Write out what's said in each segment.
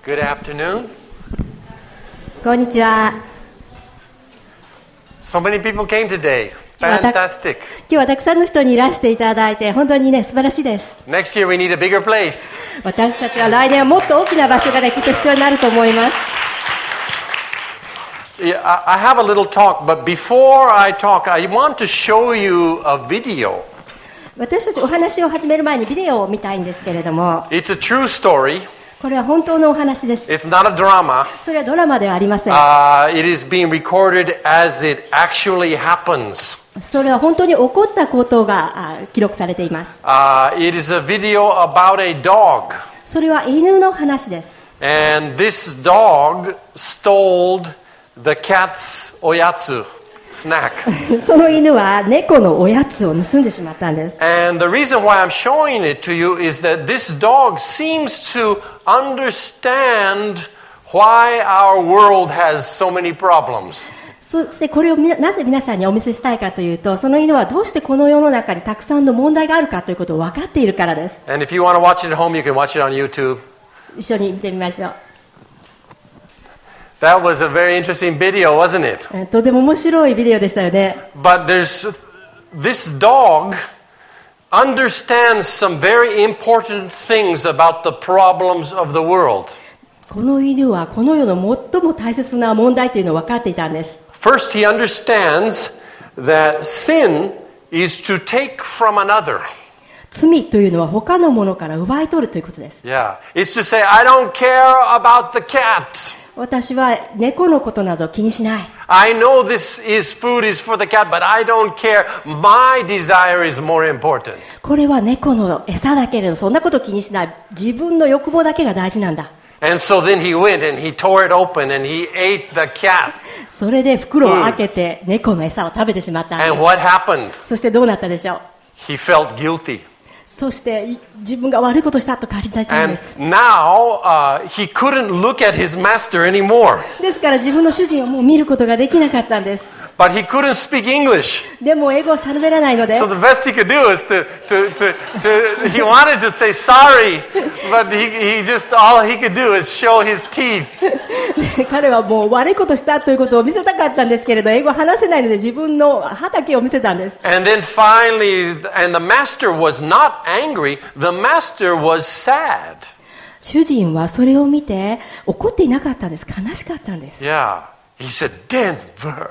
Good afternoon. こんにちは。 So many people came today. Fantastic. 今日はたくさんの人にいらしていただいて本当にね素晴らしいです。 Next year we need a bigger place. 私たちは来年はもっと大きな場所がねきっと必要になると思います。 Yeah, I have a little talk, but before I talk, I want to show you a video. 私たちお話を始める前にビデオを見たいんですけれども、 It's a true story. これは本当のお話です。 It's not a drama. それはドラマではありません。 It is being recorded as it actually happens. それは本当に起こったことが記録されています。 It is a video about a dog. それは犬の話です。 And this dog stole the cat's oyatsu snack. その犬は猫のおやつを盗んでしまったんです。 And the reason why I'm showing it to you is that this dog seems to understand why our world has so many problems. そしてこれをなぜ皆さんにお見せしたいかというと、その犬はどうしてこの世の中にたくさんの問題があるかということを分かっているからです。 And if you want to watch it at home, you can watch it on YouTube. 一緒に見てみましょう。 That was a very interesting video, wasn't it? とても面白いビデオでしたよね。 But this dog understands some very important things about the problems of the world. この犬はこの世の最も大切な問題というのを分かっていたんです。 First, he understands that sin is to take from another. 罪というのは他のものから奪い取るということです。 Yeah. It's to say, I don't care about the cat. 私は猫のことなど気にしない。 I know food is for the cat, but I don't care. My desire is more important. これは猫の餌だけれど、そんなこと気にしない。自分の欲望だけが大事なんだ。 And so then he went and he tore it open and he ate the cat. それで袋を開けて猫の餌を食べてしまったんです。 And what happened? そしてどうなったでしょう。 He felt guilty. そして自分が悪いことしたと感じたんで And す。 now he couldn't look at his master anymore. ですから自分の主人をもう見ることができなかったんです。 But he couldn't speak English. でも英語をしゃべらないので、 So the best he could do is he wanted to say sorry, but all he could do is show his teeth. 彼はもう悪いことしたということを見せたかったんですけれど、英語を話せないので自分の歯だけを見せたんです。 And then finally, and the master was not angry, the master was sad. 主人はそれを見て怒っていなかったんです。悲しかったんです。 Yeah. He said, Denver,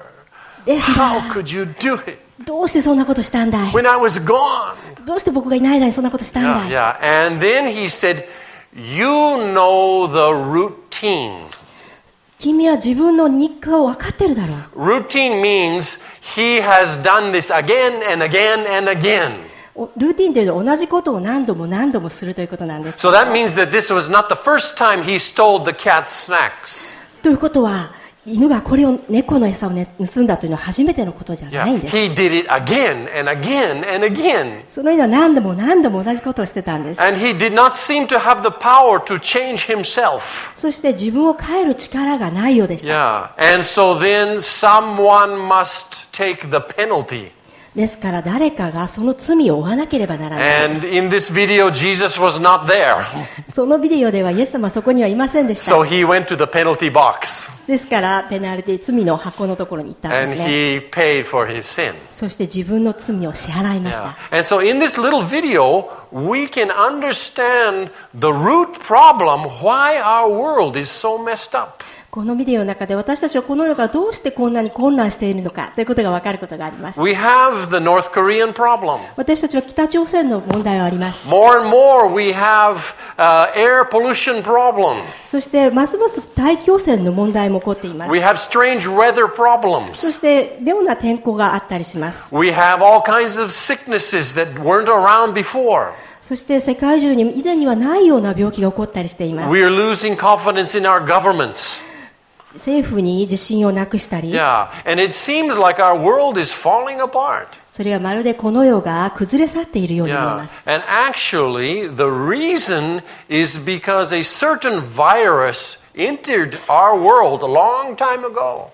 how could you do it どうしてそんなことしたんだい。 when I was gone? どうして僕がいない間にそんなことしたんだい。 Yeah. And then he said, you know the routine. 君は自分の日課を分かってるだろう。 Routine means he has done this again and again and again. ルーティンというのは同じことを何度も何度もするということなんです。 So that means that this was not the first time he stole the cat's snacks. ということは、犬がこれを猫の餌を、盗んだというのは初めてのことじゃないん Yeah. です。 He did it again and again and again. その犬は何度も何度も同じことをしてたんです。 And he did not seem to have the power to change himself. そして自分を変える力がないようでした。 Yeah. And so then someone must take the penalty. ですから誰かがその罪を負わなければならないん And です。 in this video, Jesus was not there. そのビデオではイエス様はそこにはいませんでした。 So he went to the penalty box ですからペナルティ、罪の箱のところに行ったん and ですね。 he paid for his sin. そして自分の罪を支払いまし Yeah. た。 And so in this little video, we can understand the root problem why our world is so messed up. このビデオの中で私たちはこの世がどうしてこんなに混乱しているのかということが分かることがあります。 We have the North Korean problem. 私たちは北朝鮮の問題はあります。 More and more, we have air pollution problems. そしてますます大気汚染の問題も起こっています。 We have strange weather そ problems. して妙な天候があったりします。 We have all kinds of sicknesses that weren't around before. そして世界中に以前にはないような病気が起こったりしています。 We are losing confidence in our governments. 政府に自信をなくしたり、 Yeah, and it seems like our world is falling apart. それはまるでこの世が崩れ去っているように見え Yeah, ます。 and actually, the reason is because a certain virus entered our world a long time ago.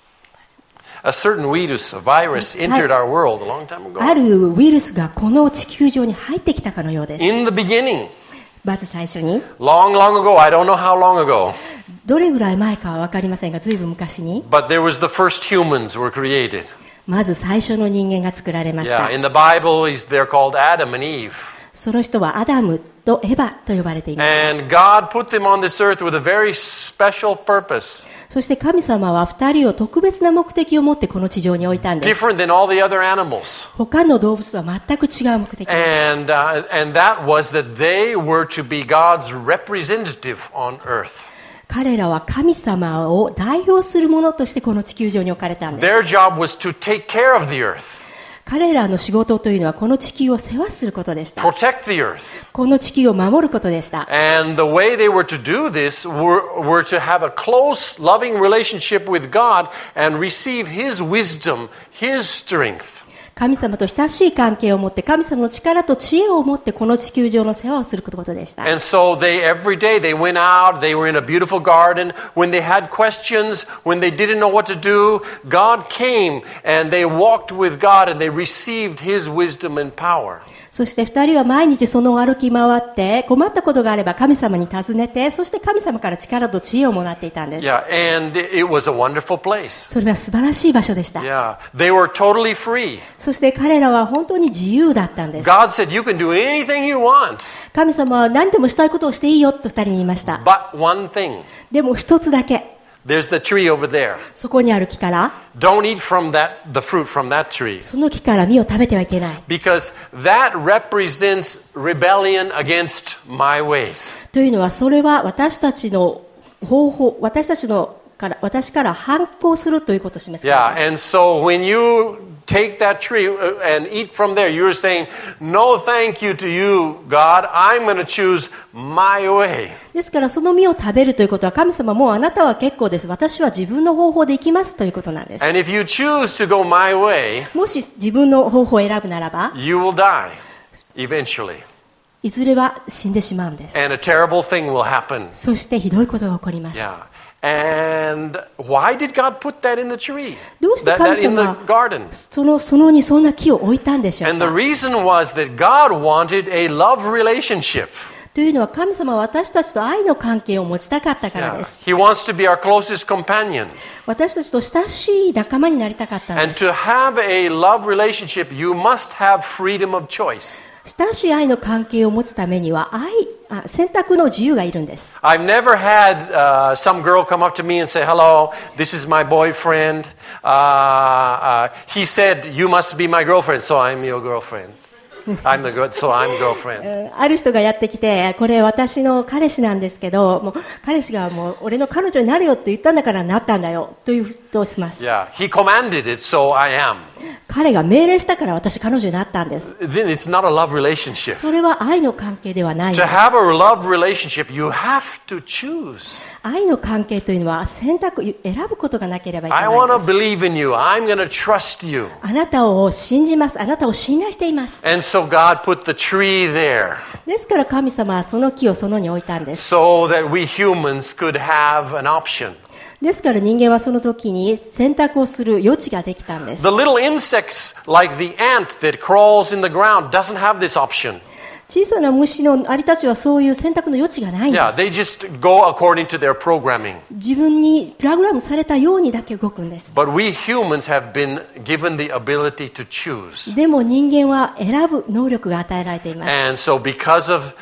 A certain virus entered our world a long time あ ago. るウイルスがこの地球上に入ってきたかのようです。 In the beginning, まず最初に、 Long, long ago, I don't know how long ago, どれぐらい前かは分かりませんが、ずいぶん昔に、 but there was the first humans were created. まず最初の人間が作られました。 Yeah, in the Bible, they're called Adam and Eve. その人はアダムとエバと呼ばれています。 And God put them on this earth with a very special purpose, そして神様は2人を特別な目的を持ってこの地上に置いたんです。 different than all the other animals. 他の動物は全く違う目的です。 And that was that they were to be God's representative on earth. 彼らは神様を代表するものとしてこの地球上に置かれたんです。 Their job was to take care of the earth, 彼らの仕事というのはこの地球を世話することでした。 protect the earth. この地球を守ることでした。 And the way they were to do this were to have a close, loving relationship with God and receive His wisdom, His strength. 神様と親しい関係を持って神様の力と知恵を持ってこの地球上の世話をすることでした。 And so every day they went out, they were in a beautiful garden. When they had questions, when they didn't know what to do, God came and they walked with God and they received His wisdom and power. そして2人は毎日その歩き回って困ったことがあれば神様に尋ねて、そして神様から力と知恵をもらっていたんです。 Yeah, and it was a wonderful place. それは素晴らしい場所でした。 Yeah, they were totally free. そして彼らは本当に自由だったんです。 God said, you can do anything you want, 神様は何でもしたいことをしていいよと2人に言いました。 but one thing. でも一つだけ、 There's the tree over there. そこにある木から、 Don't eat the fruit from that tree. その木から実を食べてはいけない。 Because that represents rebellion against my ways. というのは、それは私たちの方法、私から反抗するということを示すからです。 Yeah, and so when you take that tree and eat from there, you're saying, no thank you to you, God. I'm going to choose my way. ですからその実を食べるということは、神様もうあなたは結構です。私は自分の方法で生きますということなんです。 And if you choose to go my way, もし自分の方法を選ぶならば、 you will die eventually. いずれは死んでしまうんです。 And a terrible thing will happen. そしてひどいことが起こります。 Yeah. And why did God put that in the tree? どうして That 神 in the 様は garden? そのにそんな木を置いたんでしょう And the か。 reason was that God wanted a love relationship. というのは神様は私たちと愛の関係を持ちたかったからで Yeah. す。 He wants to be our closest companion. 私たちと親しい仲間になりたかったん And です。 to have a love relationship, you must have freedom of choice. 親しい愛の関係を持つためには選択の自由がいるんです。 I've never had some girl come up to me and say, hello, this is my boyfriend. He said, you must be my girlfriend, so I'm your girlfriend. I'm girlfriend. ある人がやってきて、これ私の彼氏なんですけど、もう彼氏がもう俺の彼女になるよって言ったんだからなったんだよということをします。 Yeah, he commanded it, so I am. 彼が命令したから私彼女になったんです。 Then it's not a love relationship. それは愛の関係ではないん To です。 have a love relationship, you have to choose. 愛の関係というのは選ぶことがなければいけ I ないん want で to す。 believe in you. I'm going to trust you. あなたを信じます。あなたを信頼しています。 And so God put the tree there ですから神様はその木をそのに置いたんです。 so that we humans could have an option. ですから人間はその時に選択をする余地ができたんです。 The little insects like the ant that crawls in the ground doesn't have this option. 小さな虫のアリたちはそういう選択の余地がないんで Yeah, す。 they just go according to their programming. 自分にプログラムされたようにだけ動くんです。 But we humans have been given the ability to choose. でも人間は選ぶ能力が与えられています。 And so because of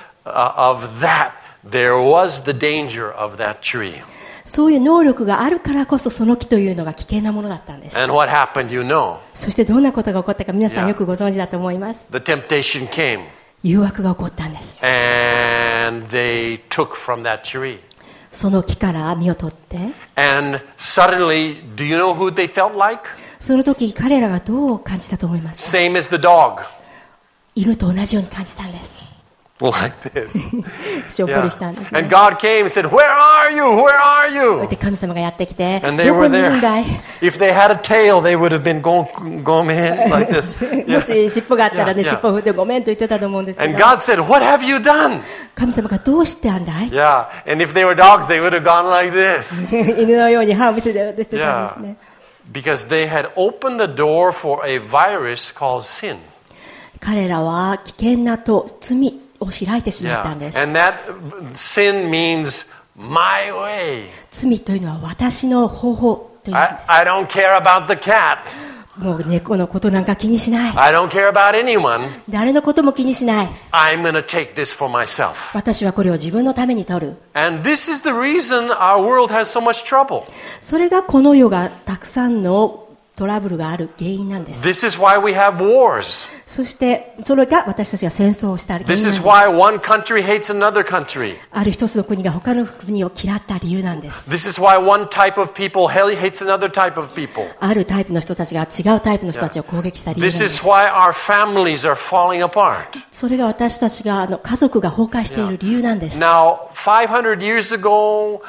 that, there was the danger of that tree. そういう能力があるからこそその木というのが危険なものだったんです。 And what happened, you know. そしてどんなことが起こったか皆さん Yeah. よくご存知だと思います。 The temptation came 誘惑が起こったんです。 and they took from that tree. その木から実を取って、 And suddenly, do you know who they felt like? その時彼らがどう感じたと思いますか。 Same as the dog. 犬と同じように感じたんです。 Like this. しょっぽりしたんです And ね。 God came and said, Where are you? Where are こうやっ you? て神様がやってきて、 And they どこ were にいるんだい。 there. If they had a tail, they would have been going in like this. もし尻尾があったらね、 Yeah, yeah. 尻尾を振ってごめんと言ってたと思うんですけ And ど、 God said, What have you done? 神様がどうしてたんだい。 Yeah. And if they were dogs, they would have gone like this. 犬のように歯を見せてようとしてたんですね。 Because they had opened the door for a virus called sin. 彼らは危険なと罪を開いてしまったんです。 And that sin means my way. 罪というのは私の方法という意味です。 I don't care about the cat. もう猫のことなんか気にしない。 I don't care about anyone. 誰のことも気にしない。 I'm going to take this for myself. 私はこれを自分のために取る。 And this is the reason our world has so much trouble. それがこの世がたくさんのトラブルがある原因なんです。 This is why we have wars. そしてそれが私たちが戦争をした原因なん This で is す。 why one country hates another country. ある一つの国が他の国を嫌った理由なんです。 This is why one type of people hates another type of people. あるタイプの人たちが違うタイプの人たちを攻撃した理由なん This で is す。 why our families are falling apart. それが私たちが家族が崩壊している理由なんです。 Now, 500 years ago,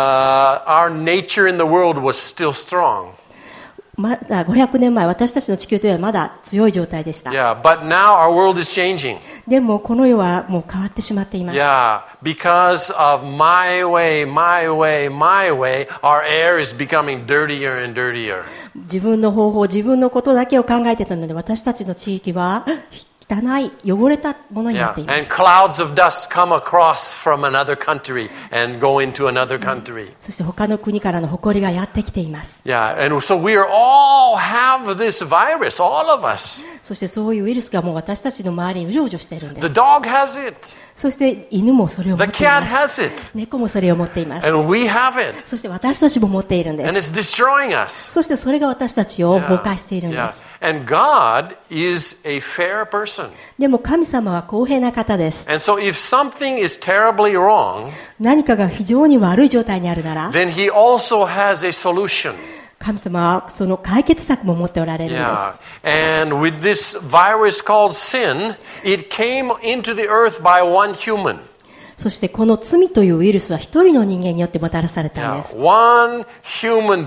our nature in the world was still strong. まだ500年前、私たちの地球というのはまだ強い状態でした。 Yeah, but now our world is changing. でもこの世はもう変わってしまっています。 Yeah, because of my way, my way, my way, our air is becoming dirtier and dirtier. 自分の方法、自分のことだけを考えていたので、私たちの地域は汚い、汚れたものにな Yeah, っていま and す。 clouds of dust come across from another country and go into another country. そして他の国からの埃がやってきています。 Yeah, and so we are all have this virus, all of us. そしてそういうウイルスがもう私たちの周りにうじょうじょしているんで The す。 dog has it. そして犬もそれを持 The ってい cat ます。 has it. 猫もそれを持っています。 And we have it. そして私たちも持っているんで And す。 it's destroying us. そしてそれが私たちを崩壊しているんで Yeah. す。 And God is a fair person. でも神様は公平な方です。 And so if something is terribly wrong, 何かが非常に悪い状態にあるなら、 then He also has a solution. 神様はその解決策も持っておられるんです。 Yeah. And with this virus called sin, it came into the earth by one human. そしてこの罪というウイルスは一人の人間によってもたらされたんで Yeah. す。 One human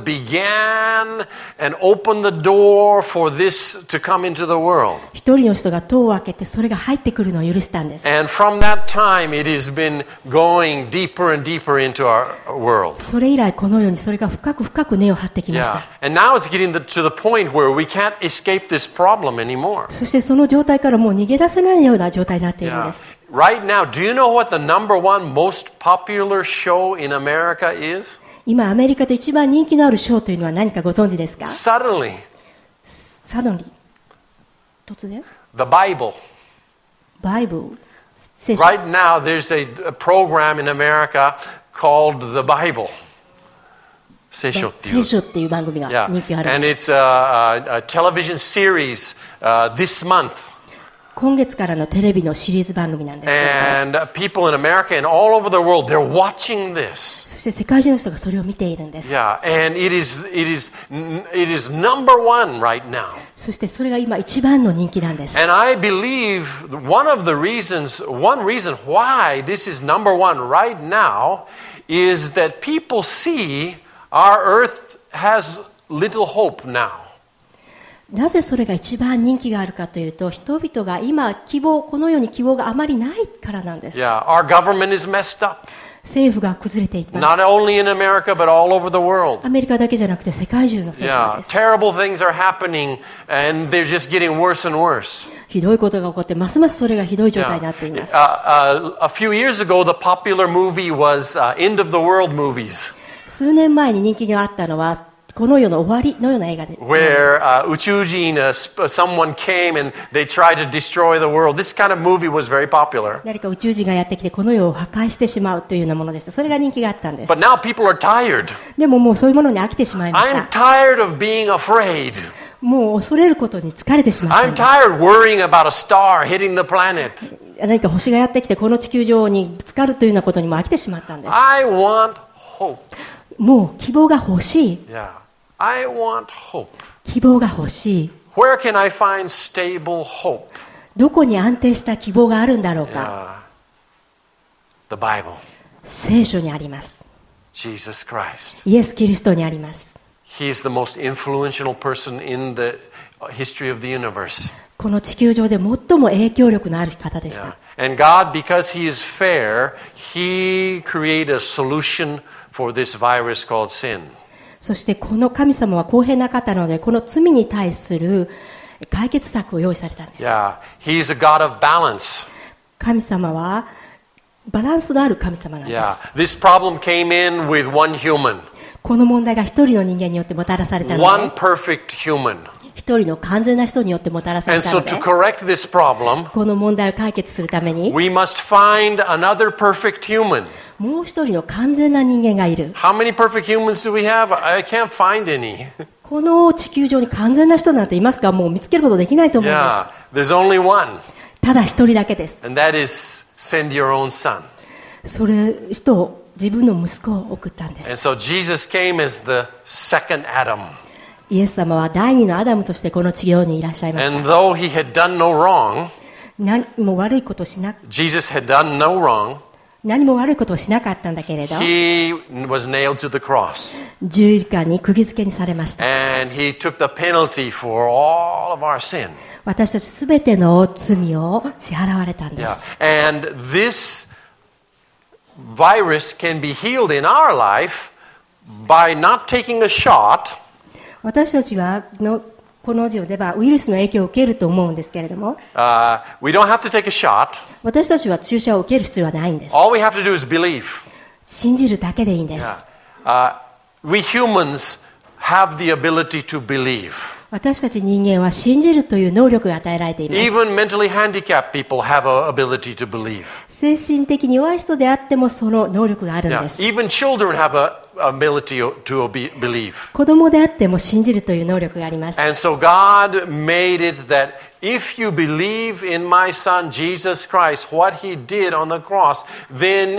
began and opened the door for this to come into the world. 一人の人が戸を開けてそれが入ってくるのを許したんです。 And from that time, it has been going deeper and deeper into our world. それ以来このようにそれが深く深く根を張ってきまし Yeah. た。 And now it's getting to the point where we can't escape this problem anymore. そしてその状態からもう逃げ出せないような状態になっているんで Yeah. す。 Right now, do you know what the number one most popular show in America is? 今アメリカで一番人気のあるショーというのは何かご存知ですか？ Suddenly, サドンリー。突然 the Bible. バイブル。聖書。 Right now, there's a program in America called The Bible. 聖書っていう。 聖書っていう番組が Yeah. 人気があるん And です。 it's a television series this month. 今月からのテレビのシリーズ番組なんですけれども、 And people in America and all over the world, they're watching this. そして世界中の人がそれを見ているんです。 Yeah, and it is number one right now. そしてそれが今一番の人気なんです。 And I believe one reason why this is number one right now is that people see our earth has little hope now. なぜそれが一番人気があるかというと、人々が今この世に希望があまりないからなんです。 Yeah, our government is messed up. 政府が崩れていま Not す。 only in America, but all over the world. アメリカだけじゃなくて世界中の政府 Yeah, です。 terrible things are happening, and they're just getting worse and worse. ひどいことが起こって、ますますそれがひどい状態になっています。 A few years ago, the popular movie was End of the World movies, 数年前に人気があったのは、この世の終わりのような映画で、 where 宇宙人 someone came and they tried to destroy the world. This kind of movie was very popular. 誰か宇宙人がやってきてこの世を破壊してしまうというようなものでした。それが人気があったんです。 But now people are tired. でももうそういうものに飽きてしまいまし I'm た。 tired of being afraid. もう恐れることに疲れてしまったん I'm です。 tired worrying about a star hitting the planet. 何か星がやってきてこの地球上にぶつかるというようなことにも飽きてしまったんです。 I want hope. もう希望が欲しい。 Yeah. I want hope. 希望が欲しい。 Where can I find stable hope? どこに安定した希望があるんだろうか。 The Bible. 聖書にあります。 Jesus Christ. イエス・キリストにあります。 He is the most influential person in the history of the universe. この地球上で最も影響力のある方でし Yeah. た。 And God, because He is fair, He created a solution for this virus called sin. そしてこの神様は公平な方なので、この罪に対する解決策を用意されたんです。 Yeah. He's a God of balance. 神様はバランスのある神様なんで Yeah. す。 This problem came in with one human, この問題が一人の人間によってもたらされたの one で、 perfect human. 一人の完全な人によってもたらされ And た so ので、 to correct this problem, この問題を解決するために、 we must find another perfect human. もう一人の完全な人間がいる。 How many perfect humans do we have? I can't find any. この地球上に完全な人なんていますか？もう見つけることできないと思うんで Yeah. There's only one, す。ただ一人だけです。 and that is send your own son. それ人を自分の息子を送ったんで And す。 so Jesus came as the second Adam. イエス様は第二のアダムとしてこの地上にいらっしゃいまし And た。 though he had done no wrong, 何も悪いことをしな Jesus had done no wrong, 何も悪いことをしなかったんだけれど、 he was nailed to the cross. 十字架に釘付けにされました。 And he took the penalty for all of our sin. 私たちすべての罪を支払われたんで Yeah. す。 And this virus can be healed in our life by not taking a shot, 私たちはこの世ではウイルスの影響を受けると思うんですけれども、 we don't have to take a shot. 私たちは注射を受ける必要はないんです。 All we have to do is believe. 信じるだけでいいんで Yeah. す。 We humans have the ability to believe. 私たち人間は信じるという能力が与えられています。 Even mentally handicapped people have an ability to believe. 精神的に弱い人であってもその能力があるん Yeah. です。 Even children have an ability to believe. 子供であっても信じるという能力があります。 And so God made it that if you believe in my son Jesus Christ, what he did on the cross, then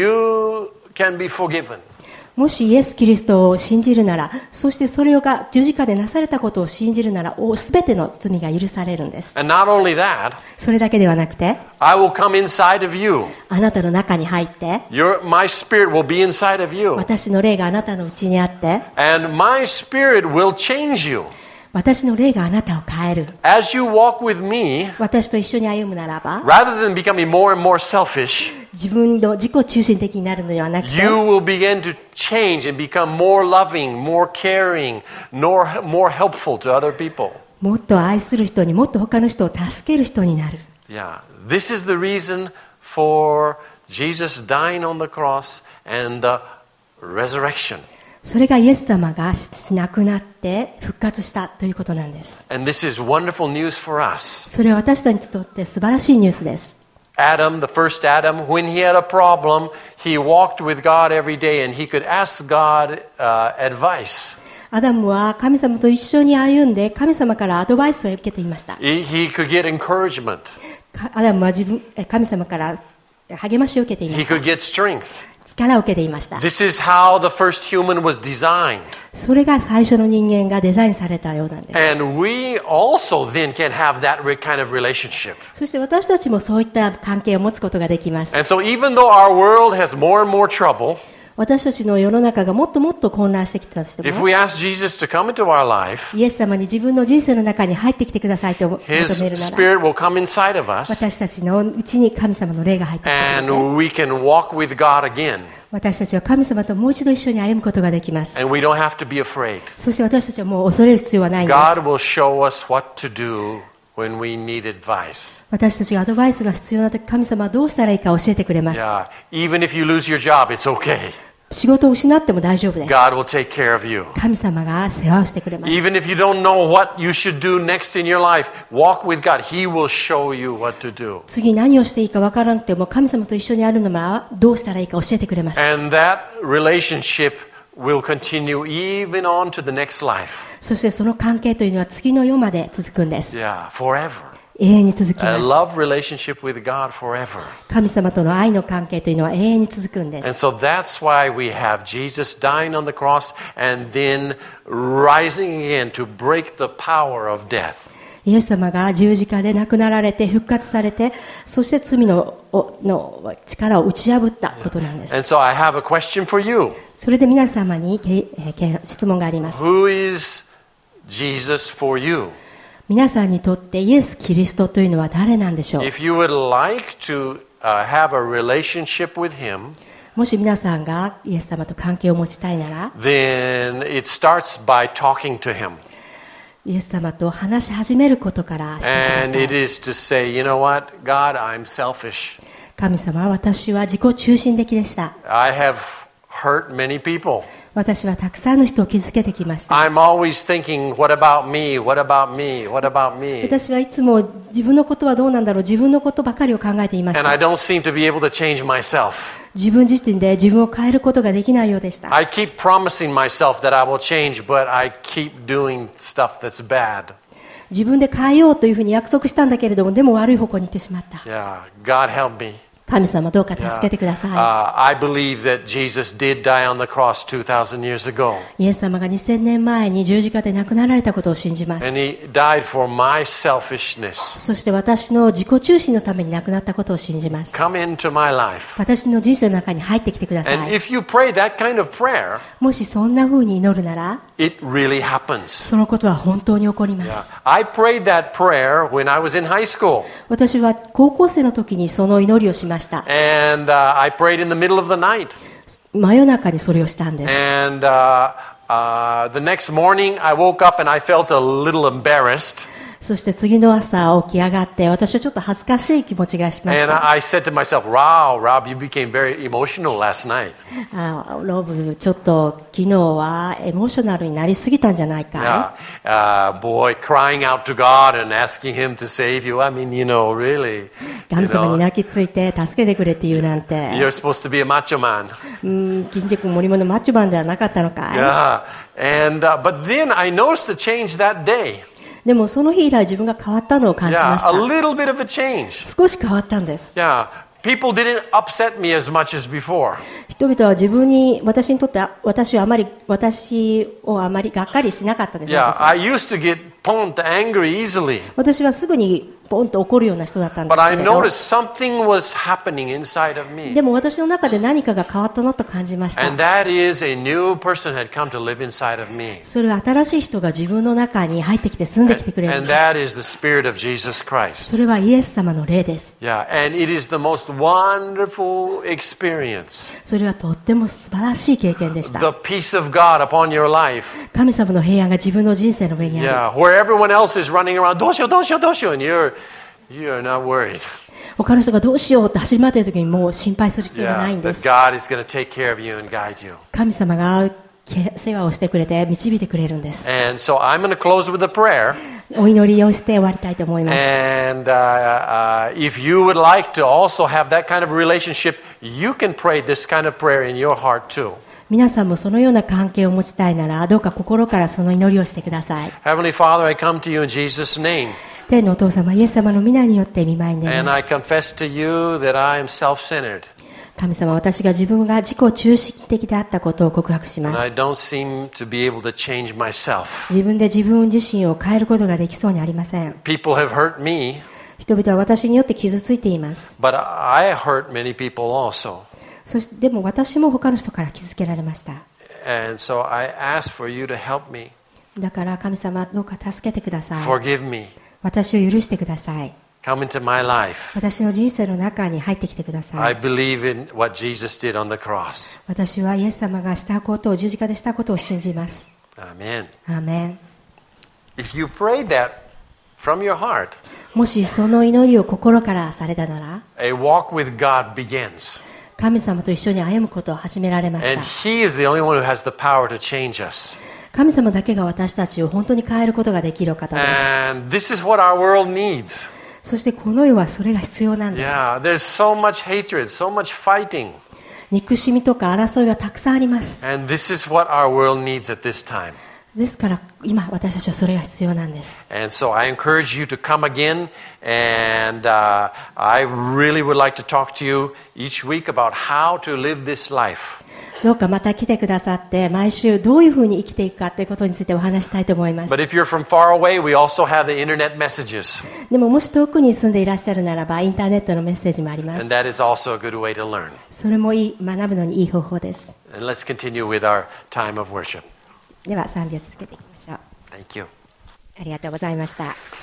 you can be forgiven. もしイエス・キリストを信じるなら、そしてそれが十字架でなされたことを信じるなら、すべての罪が許されるんです。 And not only that, それだけではなくて、 I will come inside of you. あなたの中に入って、 My spirit will be inside of you. 私の霊があなたのうちにあって、 And my spirit will change you. 私の霊があなたを変える。 As you walk with me, 私と一緒に歩むならば、 rather than becoming more and more selfish, 自分の自己中心的になるのではなくて、 you will begin to change and become more loving, more caring, more helpful to other people. もっと愛する人にもっと他の人を助ける人になる。 Yeah. This is the reason for Jesus dying on the cross and the resurrection. それがイエス様が亡くなって復活したということなんです。 And this is wonderful news for us. それは私たちにとって素晴らしいニュースです。 Adam, the first Adam, when he had a problem, he walked with God every day and he could ask God advice. アダムは神様と一緒に歩んで神様からアドバイスを受けていました。 He could get encouragement. アダムは神様から励ましを受けていま He した。 could get strength. 力を受けていました。 This is how the first human was designed. それが最初の人間がデザインされたようなんです。 And we also then can have that kind of relationship. そして私たちもそういった関係を持つことができます。 And so even though our world has more and more trouble, 私たちの世の中がもっともっと混乱してきたとして if も、 we ask Jesus to come into our life, イエス様に自分の人生の中に入ってきてくださいと求 His めるなら、 Spirit will come inside of us 私たちのうちに神様の霊が入ってくるので、 and we can walk with God again. 私たちは神様ともう一度一緒に歩むことができます。 And we don't have to be afraid. そして私たちはもう恐れる必要はないんです。 God will show us what to do when we need advice. 私たちがアドバイスが必要な時、神様はどうしたらいいか教えてくれます。 Yeah. Even if you lose your job, it's okay. 仕事を失っても大丈夫です。 God will take care of you. 神様が世話をしてくれます。 Even if you don't know what you should do next in your life, walk with God. He will show you what to do. 次何をしていいかわからなくても神様と一緒にあるのはどうしたらいいか教えてくれます。 And that relationship will continue even on to the next life. そしてその関係というのは次の世まで続くんです。 Yeah, forever. 永遠に続き A ます。 love relationship with God forever. 神様との愛の関係というのは永遠に続くんで And す。 so that's why we have Jesus dying on the cross and then rising again to break the power of death. イエス様が十字架で亡くなられて復活されて、そして罪の力を打ち破ったことなんです。 And so I have a question for you. それで皆様に質問があります。 Who is Jesus for you? 皆さんにとってイエス・キリストというのは誰なんでしょう。 If you would like to have a relationship with Him, もし皆さんがイエス様と関係を持ちたいなら、 then it starts by talking to Him. イエス様と話し始めることからしてくだ And さ it い。 is to say, you know what, God, I'm selfish. 神様、私は自己中心的でした。 I have hurt many people. 私はたくさんの人を傷つけてきました。 I'm always thinking, what about me? What about me? What about me? 私はいつも自分のことはどうなんだろう、自分のことばかりを考えていまし And I た。 don't seem to be able to change myself. 自分自身で自分を変えることができないようでした。 I keep promising myself that I will change, but I keep doing stuff that's bad. 自分で変えようというふうに約束したんだけれども、でも悪い方向に行ってしまった。 Yeah, God help me. 神様どうか助けてくださ I believe that Jesus did die on the cross 2,000 years ago. い。イエス様が2000年前に十字架で亡くなられたことを信じま And す。 he died for my selfishness. そして私の自己中心のために亡くなったことを信じます。 Come into my life. 私の人生の中に入ってきてくださ And い。 if you pray that kind of prayer, もしそんな風に祈るなら、 it really happens. そのことは本当に起こりま Yeah. す。 I prayed that prayer when I was in high school. 私は高校生の時にその祈りをしました。 And I prayed in the middle of the night. 真夜中にそれをしたんです。 And the next morning, I woke up and I felt a little embarrassed. そして次の朝起き上がって、私はちょっと恥ずかしい気持ちがしまし And た。 I said to myself, wow, Rob, you became very emotional last night. ロブ、ちょっと昨日はエモーショナルになりすぎたんじゃないか Yeah. Boy, crying out to God and asking Him to save you. I mean, really. い。神様に泣きついて助けてくれって言うなんて、 You're supposed to be a macho man. 金城森物マッチョマンではなかったのかい。 Yeah. And but then I noticed a change that day. でもその日以来自分が変わったのを感じま Yeah, し a た。 little bit of a change. 少し変わったんです。 Yeah. People didn't upset me as much as before. 人々は私にとって私をあまりがっかりしなかったです。 Yeah, I used to get pumped angry easily. 私はすぐにポンと怒るような人だったんで But す I けれど、 noticed something was happening inside of me. でも私の中で何かが変わったなと感じました。 And that is a new person had come to live inside of me. それは新しい人が自分の中に入ってきて住んできてくれるん And です。 that is the Spirit of Jesus Christ. それはイエス様の霊です。 Yeah, and it is the most wonderful experience. それはとっても素晴らしい経験でし The た。 peace of God upon your life. 神様の平安が自分の人生の上にある。 Yeah, where everyone else is running around, どうしようどうしようどうしよう, and you're not worried. 他の人がどうしようって走り回っている時にもう心配する必要がない Yeah, んで that す。 God is going to take care of you and guide you. 神様が世話をしてくれて導いてくれるんです。 And so I'm going to close with a prayer. お祈りをして終わりたいと思います。 And if you would like to also have that kind of relationship, you can pray this kind of prayer in your heart too. 皆さんもそのような関係を持ちたいなら、どうか心からその祈りをしてください。 Heavenly Father, I come to you in Jesus' name. 天のお父様、イエス様の皆によって御前に出 And ま I す。 confess to you that I am self-centered. 神様、私が自分が自己中心的であったことを告白しま And I す。 don't seem to be able to change myself. 自分で自分自身を変えることができそうにありません。 People have hurt me, 人々は私によって傷ついています。 but I hurt many people also. そしてでも私も他の人から傷つけられました。 And so I ask for you to help me. だから神様、どうか助けてください。 Forgive me. 私を許してください。 Come into my life. 私の人生の中に入ってきてくださ I い。 believe in what Jesus did on the cross. 私はイエス様がしたことを、十字架でしたことを信じます。 Amen. アーメン。 If you prayed that from your heart, もしその祈りを心からされたなら、 a walk with God begins. 神様と一緒に歩むことを始められまし And た。 He is the only one who has the power to change us. 神様だけが私たちを本当に変えることができる方です。 And this is what our world needs. そしてこの世はそれが必要なんです。 Yeah, there's so much hatred, so much fighting. 憎しみとか争いがたくさんあります。 And this is what our world needs at this time. ですから今私たちはそれが必要なんです。 And so I encourage you to come again. And I really would like to talk to you each week about how to live this life. どうかまた来てくださって毎週どういうふうに生きていくかということについてお話したいと思います。 But if you're from far away, we also have the internet messages. でももし遠くに住んでいらっしゃるならばインターネットのメッセージもあります。 And that is also a good way to learn. それも学ぶのにいい方法です。 And let's continue with our time of worship. では賛美を続けていきましょう。 Thank you. ありがとうございました。